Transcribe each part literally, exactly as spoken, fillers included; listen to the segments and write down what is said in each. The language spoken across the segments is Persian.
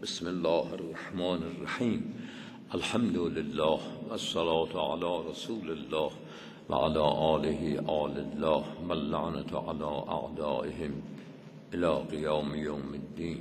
بسم الله الرحمن الرحیم. الحمد لله و الصلاة علی رسول الله و علی آله آل الله و اللعنة علی اعدائهم الی قیام یوم الدین.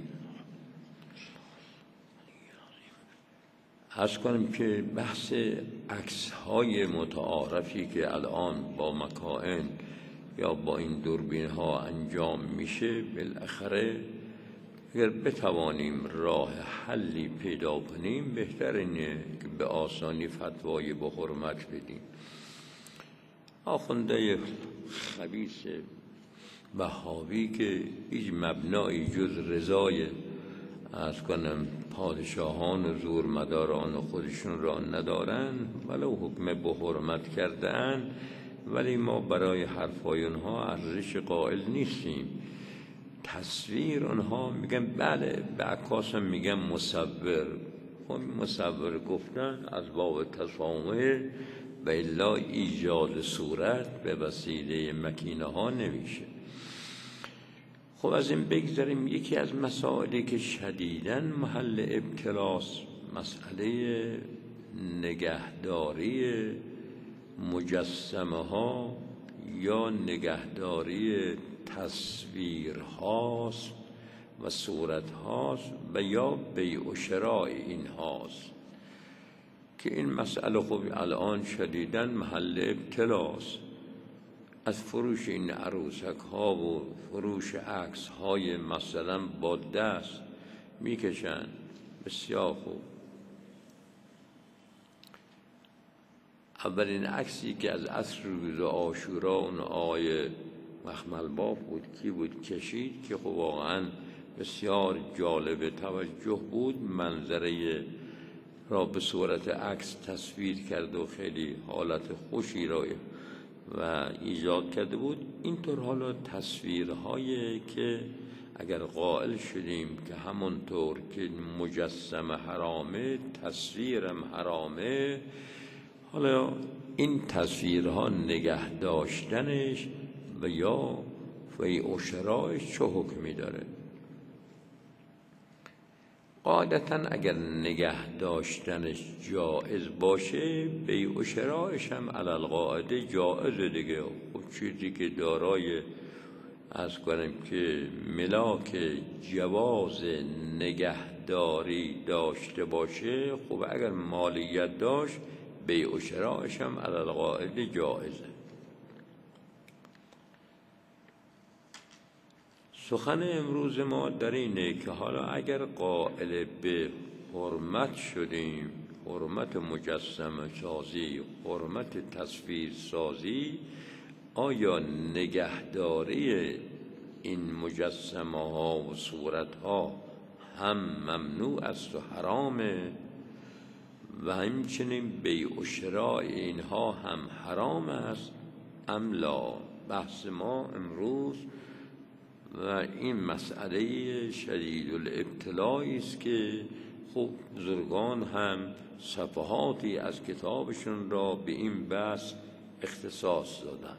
عرض کنم که بحث عکس های متعارفی که الان با مکائن یا با این دوربین ها انجام میشه، بالاخره اگر بتوانیم راه حلی پیدا کنیم بهتر اینه که به آسانی فتوای به حرمت بدیم. آخونده خبیث وهابی که هیچ مبنایی جز رضای از کنم پادشاهان و زورمداران خودشون را ندارن، ولو حکم به حرمت کردن، ولی ما برای حرفای اونها ارزش قائل نیستیم. تصویر اونها میگن بله، به عکاس هم میگن مصور. خب مصور گفتن از باب تسامح و الا ایجاد صورت به وسیله مکینه ها نمیشه. خب از این بگذاریم. یکی از مسائلی که شدیداً محل ابتلاست مسئله نگهداری مجسمه ها یا نگهداری تصویر هاست و صورت هاست و یا بیع و شراء این هاست که این مسئله خب الان شدیداً محل ابتلاست. از فروش این عروسک ها و فروش عکس های مثلا با دست میکشن. بسیار خوب. اولین عکسی که از عصر روز عاشورا اون آقای مخمل باف بود کی بود کشید که خب واقعا بسیار جالب توجه بود، منظره را به صورت عکس تصویر کرد و خیلی حالت خوشی را و ایجاد کرده بود. اینطور حالا تصویرهایی که اگر قائل شدیم که همونطور که مجسم حرامه تصویرم حرامه، حالا این تصویرها نگه داشتنش و یا بیع و شرایش چه حکمی داره؟ قاعدتاً اگر نگه داشتنش جائز باشه، بیع و شرایش هم علی القاعده جائز دیگه. خب چیزی که دارای از کنیم که ملاک جواز نگهداری داشته باشه، خب اگر مالیت داشت بیع و شرایش هم علی القاعده جائزه. سخن امروز ما در اینه که حالا اگر قائل به حرمت شدیم، حرمت مجسمه سازی، حرمت تصویر سازی، آیا نگهداری این مجسمه ها و صورت ها هم ممنوع است و حرامه و همچنین بیع و شراء اینها هم حرام است ام لا؟ بحث ما امروز و این مسئله شدید الابتلایی است که خب بزرگان هم صفحاتی از کتابشون را به این بحث اختصاص دادن.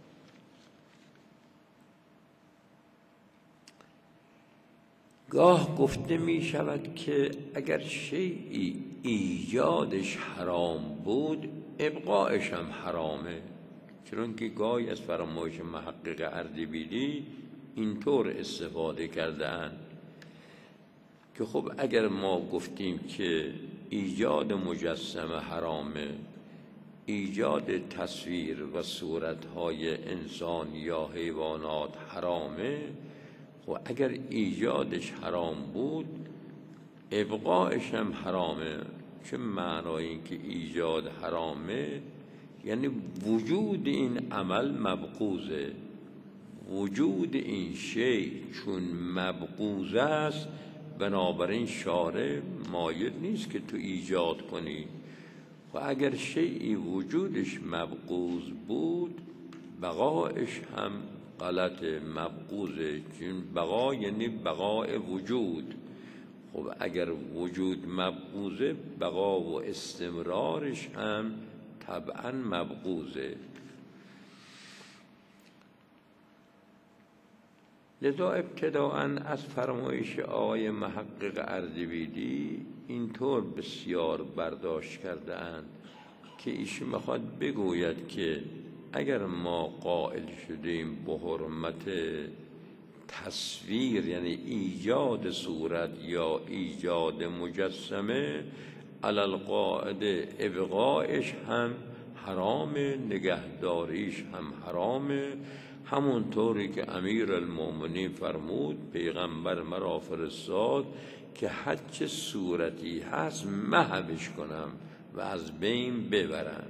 گاه گفته می شود که اگر شیئی ایجادش حرام بود ابقایش هم حرامه، چون که گاهی از فرمایش محقق اردبیلی اینطور استفاده کردن که خب اگر ما گفتیم که ایجاد مجسمه حرامه، ایجاد تصویر و صورتهای انسان یا حیوانات حرامه، خب اگر ایجادش حرام بود ابقایش هم حرامه. چه معنای این که ایجاد حرامه؟ یعنی وجود این عمل مبغوضه. وجود این شیء چون مبغوض است، بنابراین شارع مایل نیست که تو ایجاد کنی. و اگر شیئی وجودش مبغوض بود، بقایش هم غلط مبغوضه، چون بقا یعنی بقای وجود. خب اگر وجود مبغوضه، بقا و استمرارش هم طبعا مبغوضه. لذا ابتداءً از فرمایش آقای محقق اردبیلی اینطور بسیار برداشت کرده اند که ایشون میخواد بگوید که اگر ما قائل شدیم به حرمت تصویر، یعنی ایجاد صورت یا ایجاد مجسمه، علی القاعده ابقایش هم حرامه، نگهداریش هم حرامه، همونطوری که امیر المومنین فرمود پیغمبر مرا فرستاد که هر چه صورتی هست محوش کنم و از بین ببرم.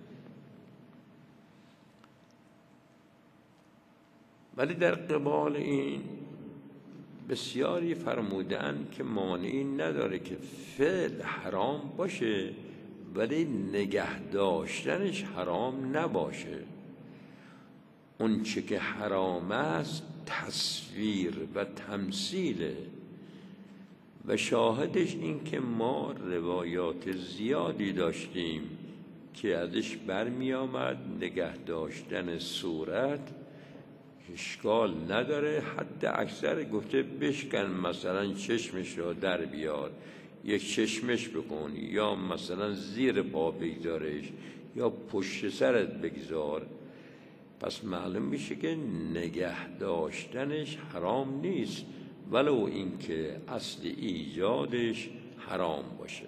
ولی در قبال این بسیاری فرمودن که مانعی نداره که فعل حرام باشه ولی نگه داشتنش حرام نباشه. اون چه که حرام است تصویر و تمثیله و شاهدش این که ما روایات زیادی داشتیم که ازش برمی آمد نگه داشتن صورت اشکال نداره، حتی اکثر گفته بشکن، مثلا چشمش را در بیار، یک چشمش بکن، یا مثلا زیر پا بگذارش یا پشت سرت بگذار. پس معلوم میشه که نگه داشتنش حرام نیست ولو اینکه اصل ایجادش حرام باشه.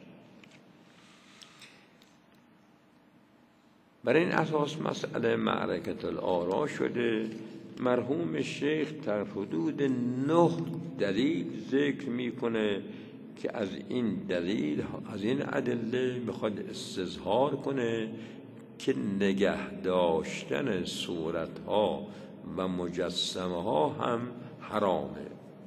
بر این اساس مسئله معرکت الآرا شده. مرحوم شیخ در حدود نه دلیل ذکر میکنه که از این دلیل، از این ادله میخواد استظهار کنه که نگه داشتن صورتها و مجسمه ها هم حرامه.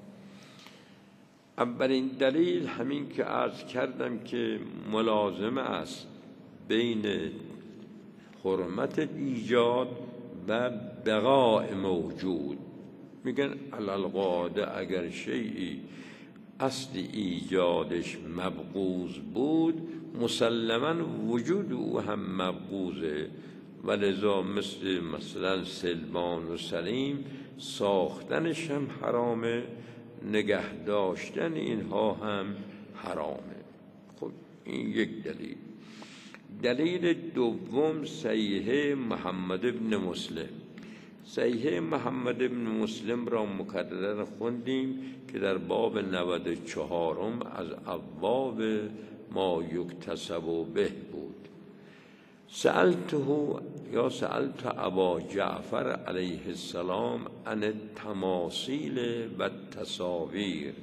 اولین دلیل همین که عرض کردم که ملازمه است بین حرمت ایجاد و بقاء موجود. میگن علالقاعده اگر شیئی اصل ایجادش مبغوض بود مسلماً وجود او هم مبغوضه، ولذا مثل مثلا سلمان و سلیم ساختنش هم حرامه، نگه داشتن اینها هم حرامه. خب این یک دلیل. دلیل دوم صحیح محمد ابن مسلم. صحیح محمد ابن مسلم را مکرر خوندیم که در باب نود و چهارم از ابواب ما یکتسب به بود. سألته یا سألت ابا جعفر علیه السلام عن التماثیل و التصاویر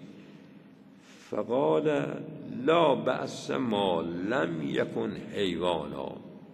فقال لا بأس ما لم یکن حیوانا.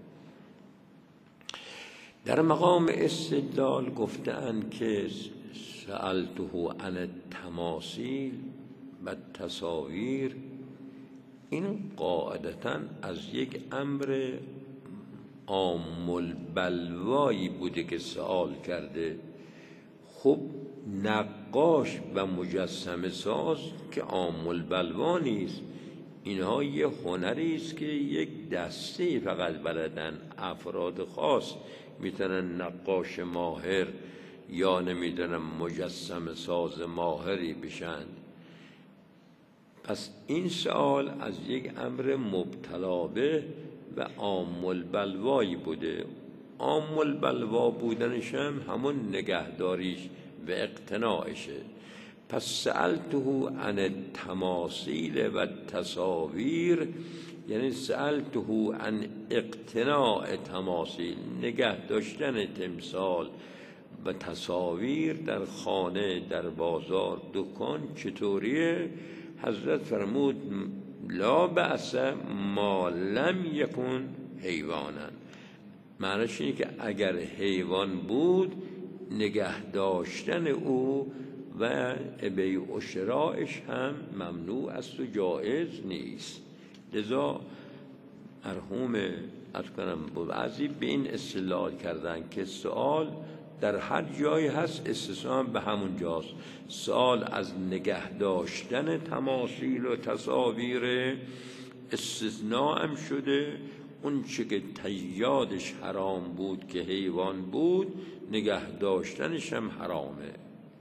در مقام استدلال گفتند که سألته عن التماثیل و التصاویر، این قاعدتاً از یک امر عام البلوایی بوده که سوال کرده. خب نقاش و مجسمه ساز که عام البلوا نیست، اینها یه هنری است که یک دسته فقط بلدن، افراد خاص میتونن نقاش ماهر یا نمیدونم مجسمه ساز ماهری بشن. پس این سوال از یک امر مبتلا به و عام البلوایی بوده. عام البلوا بودنش هم همون نگهداریش و اقتناعشه. پس سألته عن التماثیل و التصاویر، یعنی سألته عن اقتناع تماثیل، نگه داشتن تمثال و تصاویر در خانه، در بازار، دکان چطوریه؟ حضرت فرمود لا بأس ما لم یکن حیوانا. معنیش اینه که اگر حیوان بود نگه داشتن او و بیع و شرایش هم ممنوع است و جایز نیست. لذا مرحوم از کنم بعضی به این استدلال کردن که سوال در هر جایی هست استثناء به همون جاست. سوال از نگه داشتن تماثیل و تصاویر استثناء هم شده، اون چه که تیادش حرام بود که حیوان بود نگه داشتنش هم حرامه.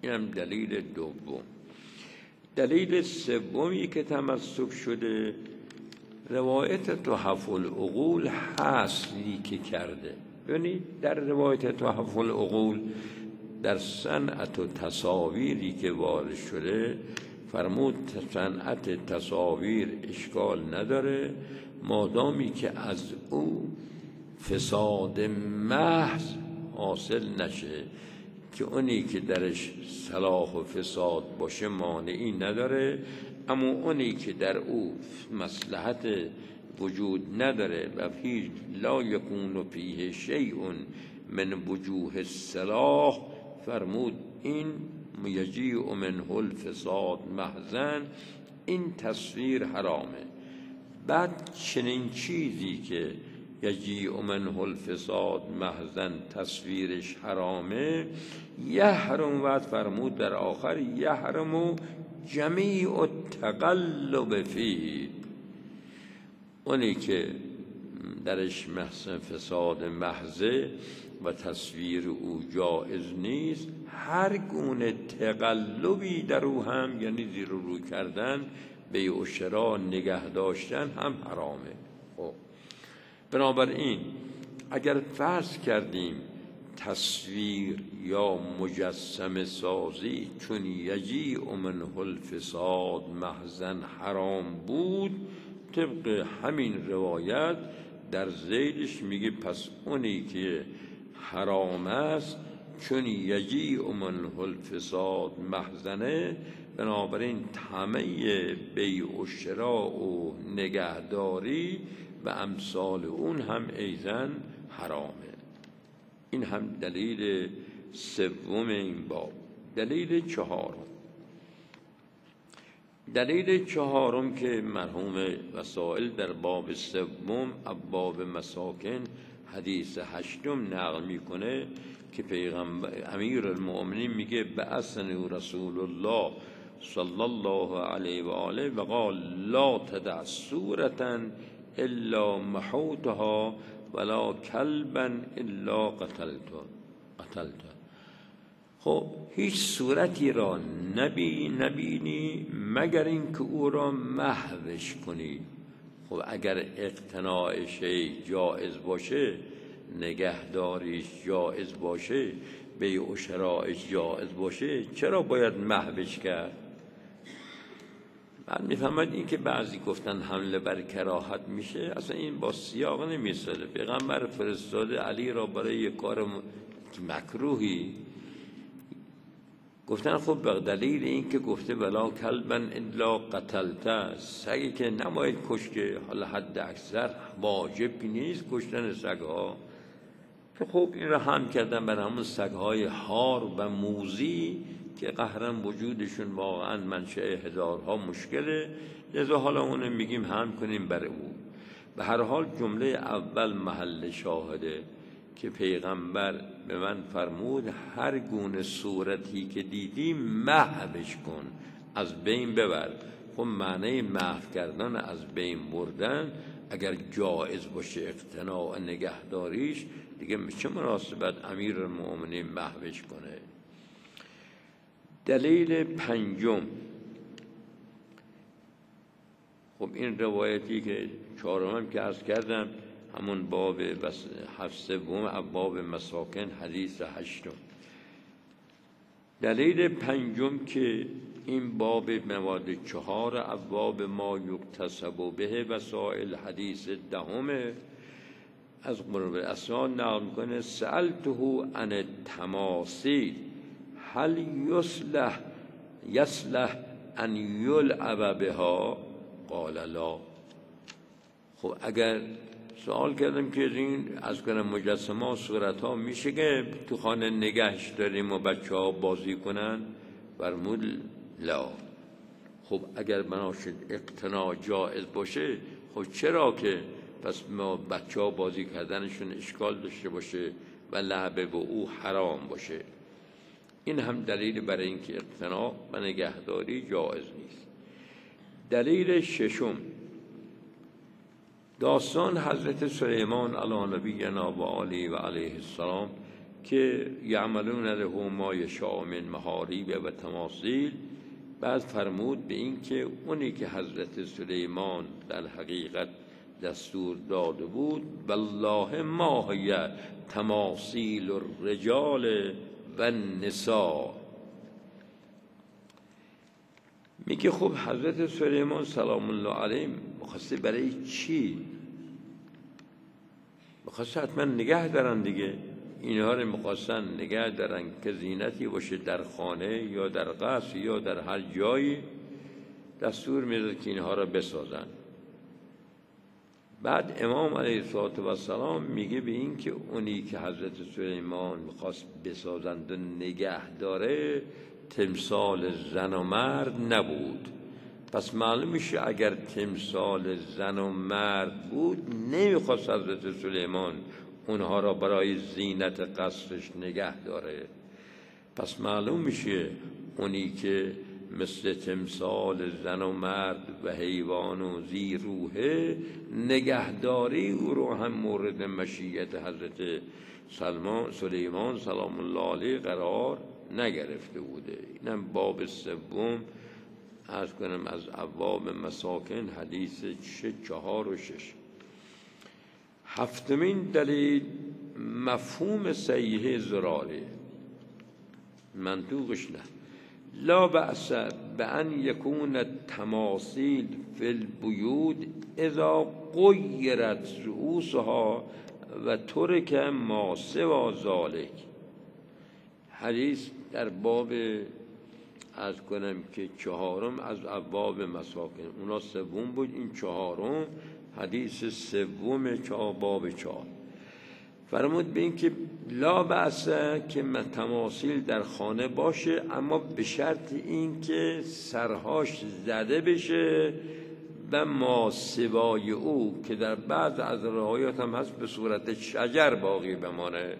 این هم دلیل دوم. دلیل سومی که تمسک شده روایت تحف العقول حصری که کرده. ببینید در روایت تحف العقول در صنعت و تصاویری که وارد شده فرمود صنعت تصاویر اشکال نداره مادامی که از او فساد محض حاصل نشه، که اونی که درش صلاح و فساد باشه مانعی نداره، اما اونی که در او مصلحت وجود نداره و فیه لا یکون فیه شیء من وجوه الصلاح فرمود این یجیء منه الفساد محضاً، این تصویر حرامه. بعد چنین چیزی که یجیء منه الفساد محضاً تصویرش حرامه، یحرم، بعد فرمود در آخر یحرم جمیع التقلب فیه، اونی که درش محض فساد محضه و تصویر او جائز نیست، هر گونه تقلبی در او هم یعنی زیر و رو کردن، بیع و شرا نگه داشتن هم حرامه. خب بنابراین اگر فرض کردیم تصویر یا مجسم سازی چون یجیء منه الفساد محضاً حرام بود، طبق همین روایت در ذیلش میگه پس اونی که حرام است چون یجیء منه الفساد محضنه، بنابراین همه بیع و شراء و نگهداری و امثال اون هم ایضاً حرامه. این هم دلیل سوم این باب. دلیل چهارم دلیل چهارم که مرحوم وسائل در باب سوم ابواب مساکن حدیث هشتم نقل میکنه که پیغمبر امیر المؤمنین میگه بعثنی رسول الله صلی الله علیه و آله و قال لا تدع صورة الا محوتها ولا کلبا الا قتلته قتلته. خب هیچ صورتی را نبی نبینی مگر این که او را محوش کنی. خب اگر اقتناع شی جائز باشه، نگهداریش جائز باشه، بیع و شرایش جائز باشه، چرا باید محوش کرد؟ بعد میفهمد این که بعضی گفتن حمله بر کراهت میشه، اصلا این با سیاق نمیساله. پیغمبر فرستاده علی را برای یک کار مکروهی، گفتن خب به دلیل این که گفته ولا کلبا الا قتلته، سگی که نباید کشت، که حالا حد اکثر واجب نیست کشتن سگها، که خب این را هم کردن بر همون سگهای هار و موذی که قهرا وجودشون واقعا منشأ هزارها مشکله، لذا حالا اونو میگیم هم کنیم بر او. به هر حال جمله اول محل شاهده که پیغمبر به من فرمود هر گونه صورتی که دیدی محوش کن، از بین ببر. خب معنی محو کردن از بین بردن اگر جایز باشه اقتناع نگهداریش، دیگه چه مناسبت امیر المؤمنین محوش کنه. دلیل پنجم، خب این روایتی که چهارم که عرض کردم همون باب سوم ابواب مساکن حدیث هشتم. دلیل پنجم که این باب مواد چهار ابواب ما یکتسب به وسائل حدیث دهمه، از قرب اسناد نقل میکنه سألته عن التماثیل هل یصلح یصلح ان یلعب بها قال لا. خب اگر سوال کردم که این از کنم مجسمه ها صورت ها میشه که تو خانه نگهش داریم و بچه ها بازی کنن؟ فرمود لا. خب اگر بناشد اقتناع جائز باشه، خب چرا که پس ما بچه ها بازی کردنشون اشکال داشته باشه و لعب به او حرام باشه؟ این هم دلیل برای اینکه اقتناع و نگهداری جائز نیست. دلیل ششم داستان حضرت سلیمان علی نبینا و آله و علیه السلام که یعملون له ما یشاء من محاریب و تماثیل. بعد فرمود به این که اونی که حضرت سلیمان در حقیقت دستور داده بود والله ما هی تماثیل الرجال و النساء. میگه خب حضرت سلیمان سلام الله علیه میخواسته برای چی؟ میخواسته حتما نگه دارن دیگه، اینها رو میخواستن نگه دارن که زینتی باشه در خانه یا در قصر یا در هر جایی، دستور میداد که اینها رو بسازن. بعد امام علیه السلام میگه به این که اونی که حضرت سلیمان میخواست بسازند و نگه داره تمثال زن و مرد نبود. پس معلوم میشه اگر تمثال زن و مرد بود نمیخواست حضرت سلیمان اونها را برای زینت قصرش نگه داره. پس معلوم میشه اونی که مثل تمثال زن و مرد و حیوان و ذی روحه، نگهداری او رو هم مورد مشیت حضرت سلیمان سلام الله علیه قرار نگرفته بوده. اینم باب سوم عرض کنم از ابواب مساکن، حدیث چه چهار و شش. هفتمین دلیل مفهوم صحیح زراره، منطوقش نه. لا بأس بأن يكون التماثيل في البيوت اذا غيرت رؤوسها و ترک ما سوى ذلك. حدیث در باب از کنم که چهارم از ابواب مساکن، اونا سوم بود، این چهارم، حدیث سوم چهار باب چهار. فرمود به این که لا بأس که تماثیل در خانه باشه، اما به شرط این که سرهاش زده بشه و ما سوای او، که در بعض از روایات هم هست به صورت شجر باقی بمانه.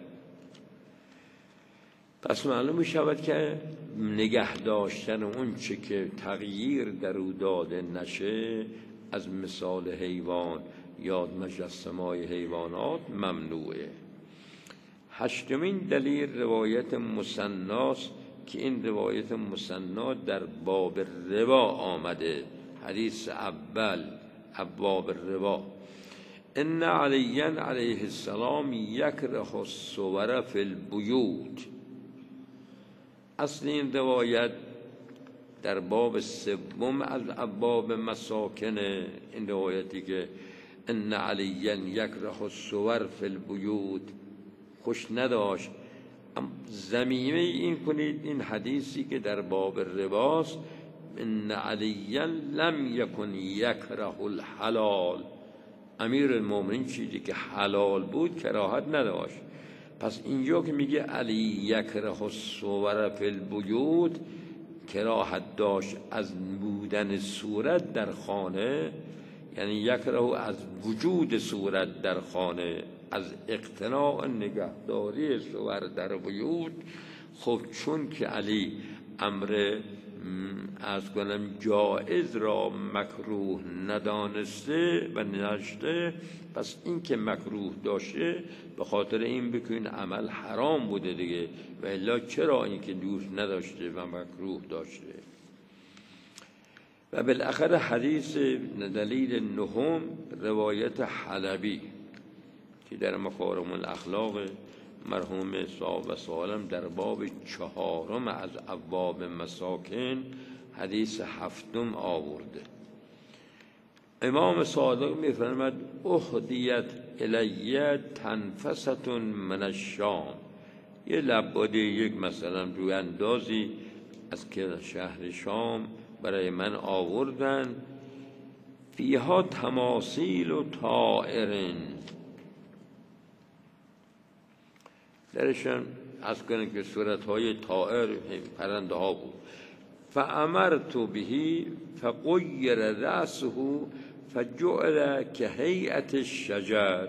پس معلوم می شود که نگه داشتن اون چه که تغییر در او داده نشه از مثال حیوان یا مجسمه‌های حیوانات ممنوعه. هشتمین دلیل روایت مثناست که این روایت مثنا در باب ربا آمده، حدیث اول ابواب الربا. ان علی علیه السلام یکره الصور فی البیوت. اصل این روایت در باب سوم از ابواب مساکن، این روایتی که ان علی یکره الصور فی البیوت خوش نداشت. ضمیمه این کنید این حدیثی که در باب رباست، ان علی لم یکن یکره الحلال، امیر المؤمنین چیزی که حلال بود کراهت نداشت. پس اینجا که میگه علی یکره الصور فی البیوت، کراهت داشت از بودن صورت در خانه، یعنی یکره از وجود صورت در خانه، از اقتناع نگهداری صور در بیوت. خب چون که علی امر از کنم جائز را مکروه ندانسته و نشته، پس این که مکروه داشته به خاطر این بکن عمل حرام بوده دیگه، و الا چرا این که دوست نداشته و مکروه داشته. و بالاخره حدیث دلیل نهم روایت حلبی که در مکارم الاخلاق مرحوم صاحب و سالم در باب چهارم از ابواب مساکن حدیث هفتم آورده. امام صادق می‌فرماید اهدیت الی تنفسة من الشام، یه لباده یک مثلا روی اندازی از که شهر شام برای من آوردن، فیها تماثیل و طائرین، درشان از کنن که صورتهای طائر پرنده ها بود. فامرت به فغیر رأسه فجعل کهیئت الشجر،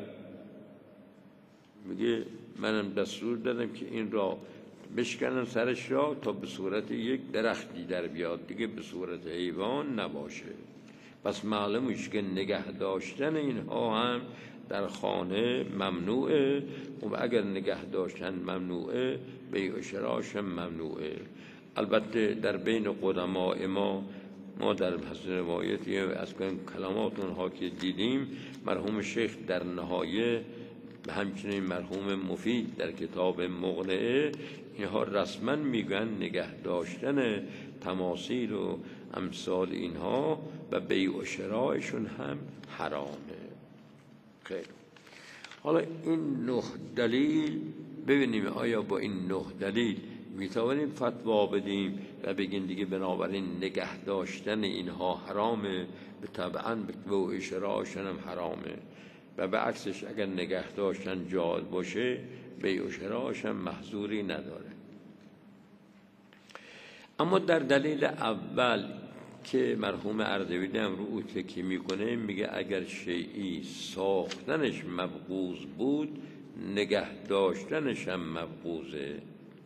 میگه منم دستور دادم که این را بشکنن سرش را تا به صورت یک درختی در بیاد، دیگه به صورت حیوان نباشه. پس معلوم میشه که نگه داشتن اینها هم در خانه ممنوعه و اگر نگه داشتن ممنوعه، بیع و شراش ممنوعه. البته در بین قدماء ما ما در حسن روایتی از کلامات اونها که دیدیم، مرحوم شیخ در نهایه همچنین مرحوم مفید در کتاب مقنعه اینها رسما میگن نگه داشتن تماثیل و امثال اینها و بیع و شرایشون هم حرامه. خیلی حالا این نه دلیل ببینیم آیا با این نه دلیل میتوانیم فتوا بدیم و بگیم دیگه بنابراین نگه داشتن اینها حرامه، به طبعا بیع و شرایشون هم حرامه، و به عکسش اگر نگه داشتن جائز باشه بیع و شرایش هم محظوری نداره. اما در دلیل اول که مرحوم اردبیلی هم رو تکیه میکنه، میگه اگر شیئی ساختنش مبغوض بود نگه داشتنش هم مبغوضه.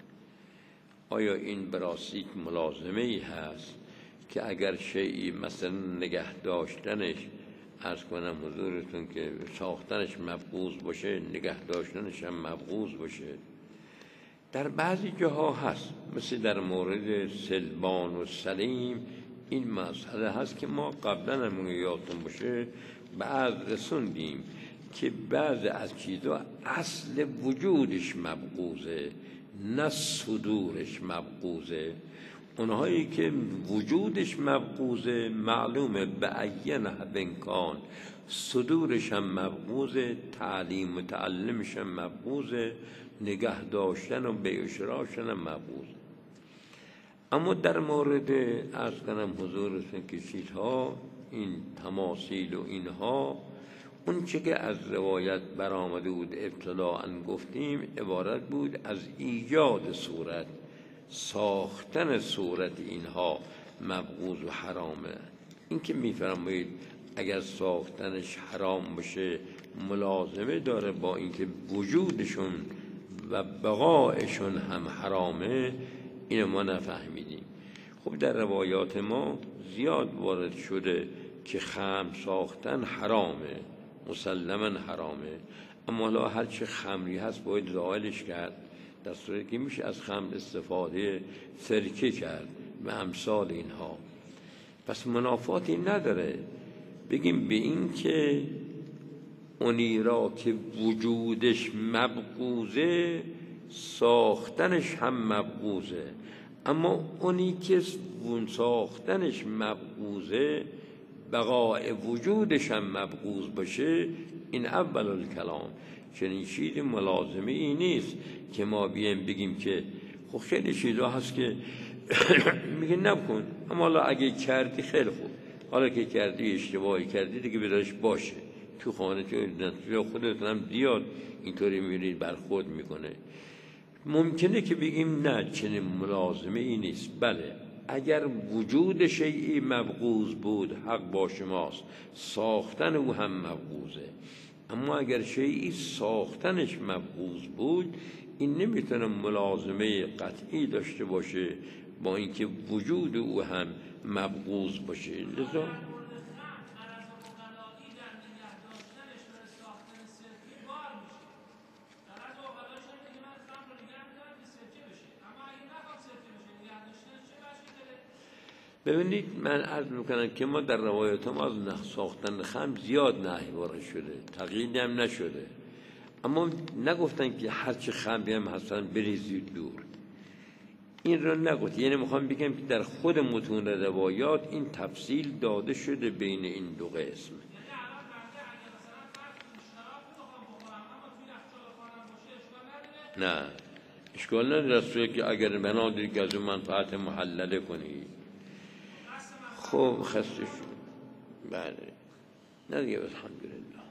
آیا این براستی ملازمه ای هست که اگر شیئی مثلا نگه داشتنش عرض کنم حضورتون که ساختنش مبغوض باشه نگه داشتنش هم مبغوض باشه؟ در بعضی جاها هست، مثل در مورد سلمان و سلیم این مسئله هست که ما قبلا هم یادتون باشه بعض رسوندیم که بعض از چیزا اصل وجودش مبغوضه نه صدورش مبغوضه. اونهایی که وجودش مبغوضه معلومه به ای نحو کان، صدورش هم مبغوضه، تعلیم متعلمش هم مبغوضه، نگه داشتن و بیع و شرایشون هم مبغوضه. اما در مورد عرض کنم حضورتون که چیزها این تماثیل و اینها، اون چه که از روایت برآمده بود ابتداءً گفتیم عبارت بود از ایجاد صورت، ساختن صورت اینها مبغوض و حرامه. این که میفرمایید اگر ساختنش حرام باشه ملازمه داره با اینکه وجودشون و بقایشون هم حرامه، اینو ما نفهمیدیم. خب در روایات ما زیاد وارد شده که خمر ساختن حرامه، مسلما حرامه، اما حالا هر چه خمری هست باید زائلش کرد، در صورتی که میشه از خمر استفاده سرکه کرد و امثال اینها. پس منافاتی نداره بگیم به این که اونی را که وجودش مبغوضه ساختنش هم مبغوضه، اما اونی که ساختنش مبغوضه بقای وجودش هم مبغوض باشه، این اول الکلام. چنین چیزی ملازمه ای نیست که ما بیایم بگیم که خب خیلی چیزا هست که میگه نکن، اما حالا اگه کردی خیلی خوب، حالا که کردی اشتباهی کردی دیگه بذارش باشه تو خانه، تو خودت هم زیاد اینطوری میرید برخورد میکنه. ممکنه که بگیم نه چنین ملازمه ای نیست. بله اگر وجود شیئی مبغوض بود حق با شماست، ساختن او هم مبغوضه، اما اگر شیئی ساختنش مبغوض بود این نمیتونه ملازمه قطعی داشته باشه با اینکه وجود او هم مبغوض باشه. لذا ببینید من عرض میکنم که ما در روایت ما از نخ ساختن خمر زیاد نهی وارد شده، تقییدی هم نشده، اما نگفتن که هرچی خمری هم هستن بریزید دور، این رو نگفت. یعنی میخوام بگم که در خود متون روایات این تفصیل داده شده بین این دو قسم. نه اشکال نداره، رسوله که اگر بنا داری که از اون منفعت محلله کنی خب خسته شد. بله نه دیگه الحمدلله.